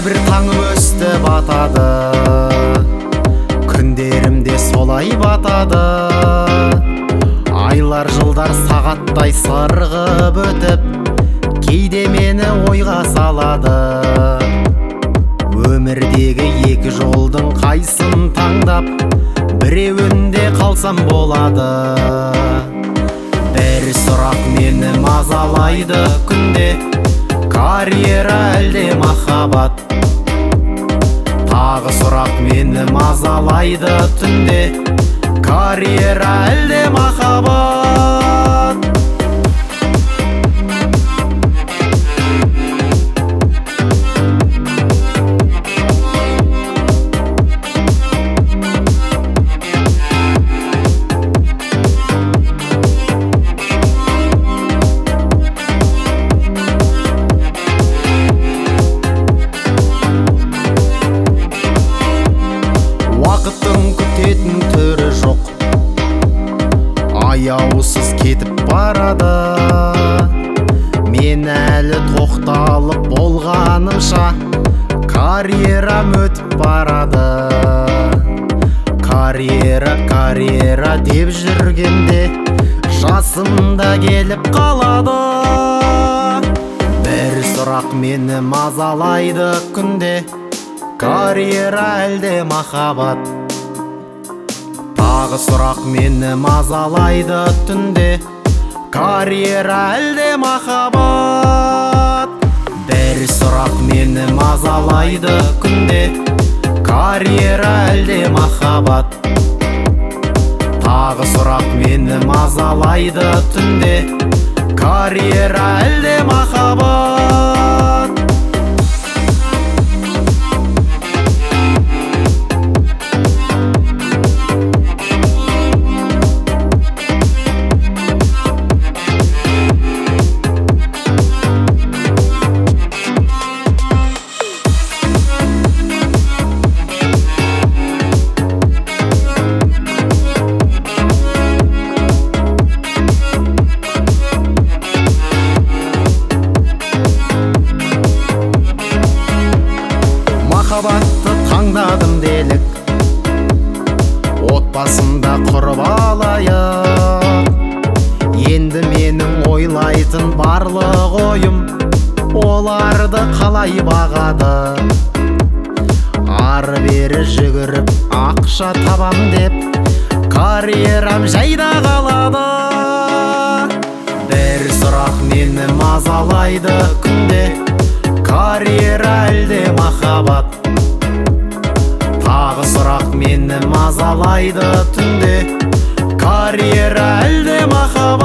әрбір таңым өстіп атады, күндерімде солай батады. Айлар жылдар сағаттай сырғып өтіп, кейде мені ойға салады. Өмірдегі екі жолдың қайсын таңдап, біреуінде қалсам болады. Бір сұрақ мені мазалайды күнде: карьера әлде махаббат? Тағы сұрақ мені мазалайды түнде: карьера әлде махаббат? Күтетін түрі жоқ, аяусыз кетіп барады. Мен әлі тоқталып болғанымша карьерам өтіп барады. Карьера деп жүргенде жасымда келіп қалады. Бір сұрақ мені мазалайды күнде: карьера әлде махаббат? Тағы сұрақ мені мазалайды түнде: карьера әлде махаббат? Бір сұрақ мені мазалайды күнде: карьера әлде махаббат? Тағы сұрақ мені мазалайды түнде: карьера әлде махаббат? Махаббатты таңдадым делік, отбасымда құрып алайық. Енді менің ойлайтын барлық ойым: оларды қалай бағады? Ары бері жүгіріп ақша табам деп, карьерам жайда қалады. Бір сұрақ мені мазалайды күнде: карьера әлде махаббат? Тағы сұрақ мені мазалайды түнде: карьера әлде махаббат?